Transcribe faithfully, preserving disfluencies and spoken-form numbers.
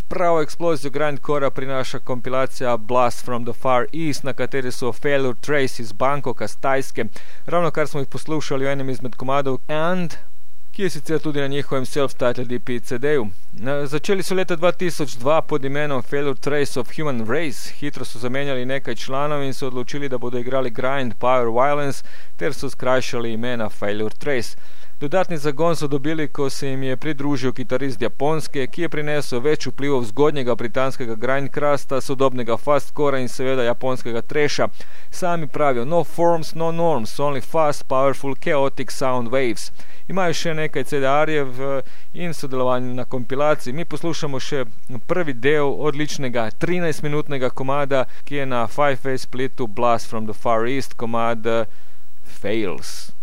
Pravo eksplozijo grindcora prinaša kompilacija Blast from the Far East, na kateri so Failure Trace iz Bangkoka z Tajske, ravno kar smo jih poslušali v enem izmed komadov And, ki je sicer tudi na njihovem self-titled E P C D-ju. Začeli so leta dva tisoč dva pod imenom Failure Trace of Human Race, hitro so zamenjali nekaj članov in se odločili, da bodo igrali Grind Power Violence, ter so skrajšali imena Failure Trace. Dodatni zagon so dobili, ko se jim je pridružil kitarist Japonske, ki je prinesel več vplivov zgodnjega britanskega grindcrasta, sodobnega fastcora in seveda japonskega treša. Sami pravijo, no forms, no norms, only fast, powerful, chaotic sound waves. Imajo še nekaj C D R-jev in sodelovanje na kompilaciji. Mi poslušamo še prvi del odličnega trinajstminutnega komada, ki je na Five Way splitu Blast from the Far East, komad Fails.